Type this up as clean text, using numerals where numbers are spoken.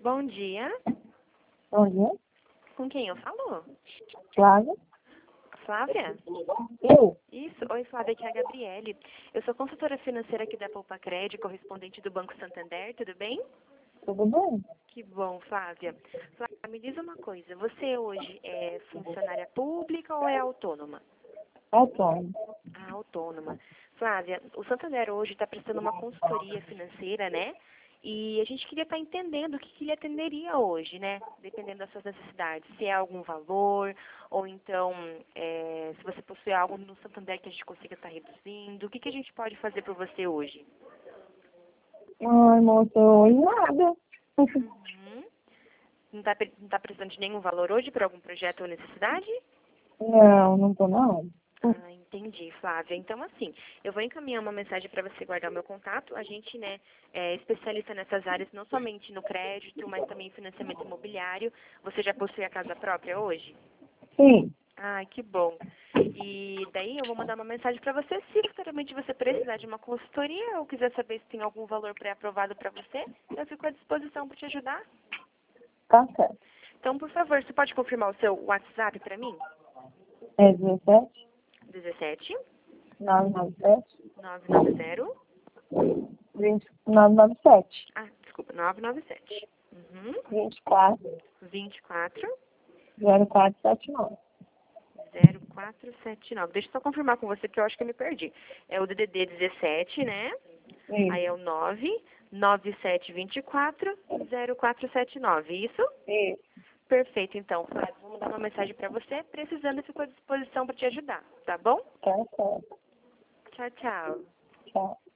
Bom dia. Bom dia. Com quem eu falo? Flávia. Flávia? Eu? Isso. Oi, Flávia, aqui é a Gabriele. Eu sou consultora financeira aqui da Poupa Crédito, correspondente do Banco Santander, tudo bem? Tudo bem? Que bom, Flávia. Flávia, me diz uma coisa, você hoje é funcionária pública ou é autônoma? Autônomo. Ah, autônoma. Flávia, o Santander hoje está prestando uma consultoria financeira, né? E a gente queria estar entendendo o que ele atenderia hoje, né? Dependendo das suas necessidades. Se é algum valor, ou então se você possui algo no Santander que a gente consiga estar reduzindo. O que a gente pode fazer por você hoje? Ai, moça, hoje nada. Uhum. Não tá precisando de nenhum valor hoje para algum projeto ou necessidade? Não, não tô não. Ah, entendi, Flávia. Então, assim, eu vou encaminhar uma mensagem para você guardar o meu contato. A gente, né, é especialista nessas áreas, não somente no crédito, mas também em financiamento imobiliário. Você já possui a casa própria hoje? Sim. Ah, que bom. E daí eu vou mandar uma mensagem para você. Se futuramente você precisar de uma consultoria ou quiser saber se tem algum valor pré-aprovado para você, eu fico à disposição para te ajudar. Tá certo. Então, por favor, você pode confirmar o seu WhatsApp para mim? É 17 17 997 990. 997 Desculpa, 997. 24 24 0479. 0479. Deixa eu só confirmar com você, porque eu acho que eu me perdi. É o DDD 17, né? Aí é Isso. o 99724 0479. Isso? Isso. Perfeito, então. Flávio, vou mandar uma mensagem para você. Precisando, eu fico à disposição para te ajudar. Tá bom? Tá certo. Tchau, tchau. Tchau.